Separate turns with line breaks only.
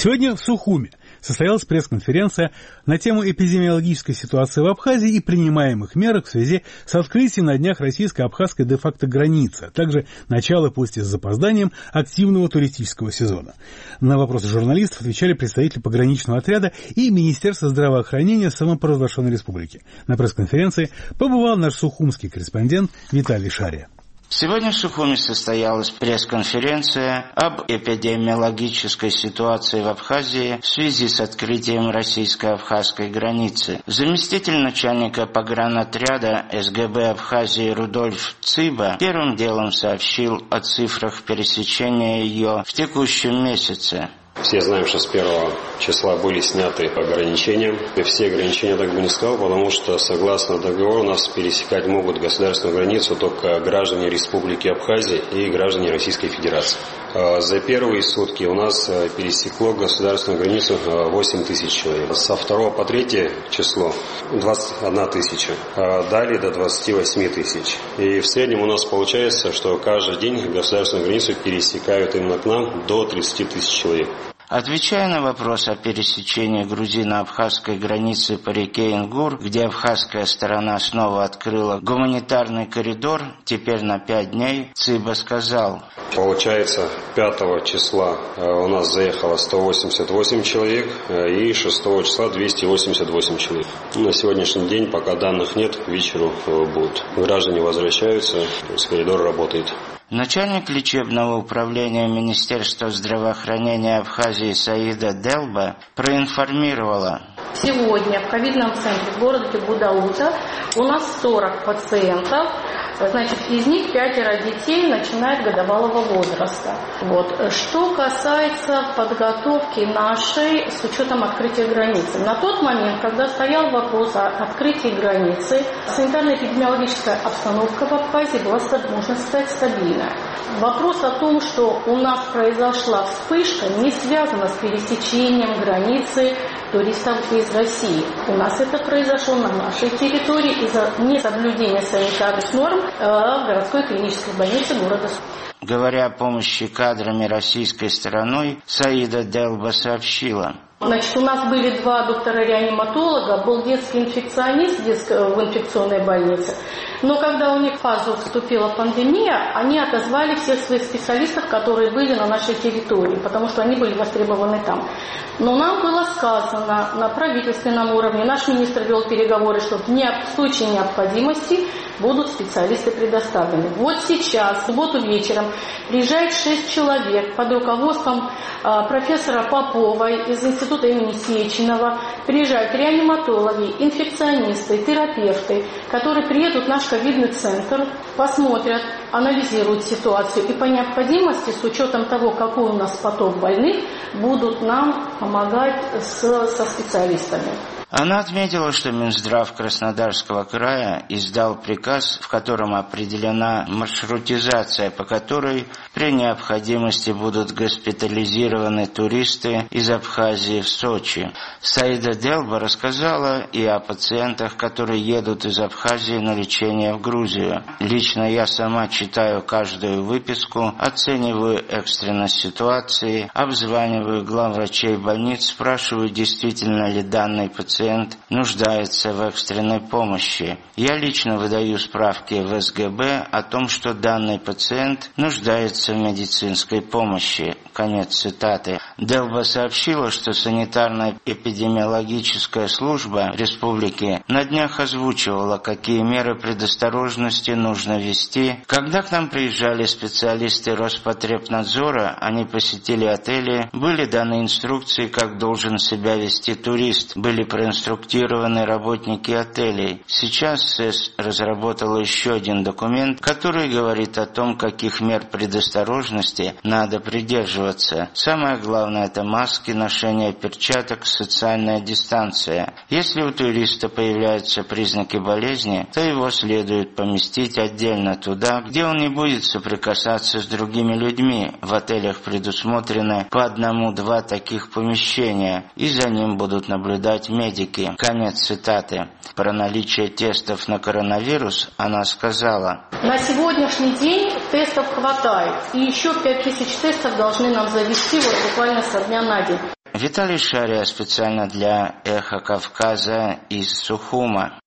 Сегодня в Сухуми состоялась пресс-конференция на тему эпидемиологической ситуации в Абхазии и принимаемых мер в связи с открытием на днях российско-абхазской де-факто границы, а также начало, пусть и с запозданием, активного туристического сезона. На вопросы журналистов отвечали представители пограничного отряда и Министерства здравоохранения самопровозглашенной республики. На пресс-конференции побывал наш сухумский корреспондент Виталий Шария.
Сегодня в Сухуми состоялась пресс-конференция об эпидемиологической ситуации в Абхазии в связи с открытием российско-абхазской границы. Заместитель начальника погранотряда СГБ Абхазии Рудольф Циба первым делом сообщил о цифрах пересечения ее в текущем месяце.
Все знаем, что с 1 числа были сняты ограничения. И все ограничения, так бы не сказал, потому что, согласно договору, у нас пересекать могут государственную границу только граждане Республики Абхазия и граждане Российской Федерации. За первые сутки у нас пересекло государственную границу 8 тысяч человек. Со 2 по 3 число 21 тысяча, далее до 28 тысяч. И в среднем у нас получается, что каждый день государственную границу пересекают именно к нам до 30 тысяч человек.
Отвечая на вопрос о пересечении грузино-абхазской границы по реке Ингур, где абхазская сторона снова открыла гуманитарный коридор, теперь на 5 дней, Циба сказал:
Получается, 5 числа у нас заехало 188 человек и 6 числа 288 человек. На сегодняшний день, пока данных нет, к вечеру будут. Граждане возвращаются, то есть коридор работает.
Начальник лечебного управления Министерства здравоохранения Абхазии Саида Делба проинформировала:
сегодня в ковидном центре в городе Гудаута у нас 40 пациентов. Значит, из них 5 детей, начиная от годовалого возраста. Что касается подготовки нашей с учетом открытия границы. На тот момент, когда стоял вопрос о открытии границы, санитарно-эпидемиологическая обстановка в Абхазии была, можно сказать, стабильная. Вопрос о том, что у нас произошла вспышка, не связана с пересечением границы туристов из России. У нас это произошло на нашей территории из-за несоблюдения санитарных норм в городской клинической больнице города.
Говоря о помощи кадрами российской стороной, Саида Делба сообщила:
Значит, у нас были 2 доктора-реаниматолога, был детский инфекционист в инфекционной больнице. Но когда у них в фазу вступила пандемия, они отозвали всех своих специалистов, которые были на нашей территории, потому что они были востребованы там. Но нам было сказано на правительственном уровне, наш министр вел переговоры, что в случае необходимости будут специалисты предоставлены. Вот сейчас, в субботу вечером, приезжает 6 человек под руководством профессора Поповой из института имени Сеченова. Приезжают реаниматологи, инфекционисты, терапевты, которые приедут в наш ковидный центр, посмотрят, анализируют ситуацию и по необходимости, с учетом того, какой у нас поток больных, будут нам помогать со специалистами.
Она отметила, что Минздрав Краснодарского края издал приказ, в котором определена маршрутизация, по которой при необходимости будут госпитализированы туристы из Абхазии в Сочи. Саида Делба рассказала и о пациентах, которые едут из Абхазии на лечение в Грузию. Лично я сама читаю каждую выписку, оцениваю экстренность ситуации, обзваниваю главврачей больниц, спрашиваю, действительно ли данный пациент нуждается в экстренной помощи. Я лично выдаю справки в СГБ о том, что данный пациент нуждается в медицинской помощи. Конец цитаты. Делба сообщила, что санитарно-эпидемиологическая служба республики на днях озвучивала, какие меры предосторожности нужно ввести. Когда к нам приезжали специалисты Роспотребнадзора, они посетили отели, были даны инструкции, как должен себя вести турист, были проинструктированы работники отелей. Сейчас СЭС разработала еще один документ, который говорит о том, каких мер предосторожности надо придерживаться. Самое главное – это маски, ношение перчаток, социальная дистанция. Если у туриста появляются признаки болезни, то его следует поместить отдельно туда, где он не будет соприкасаться с другими людьми. В отелях предусмотрены по 1-2 таких помещения, и за ним будут наблюдать медики. Конец цитаты. Про наличие тестов на коронавирус она сказала:
на сегодняшний день тестов хватает, и еще 5000 тестов должны нам завести буквально со дня на день.
Виталий Шария специально для «Эхо Кавказа» из Сухума.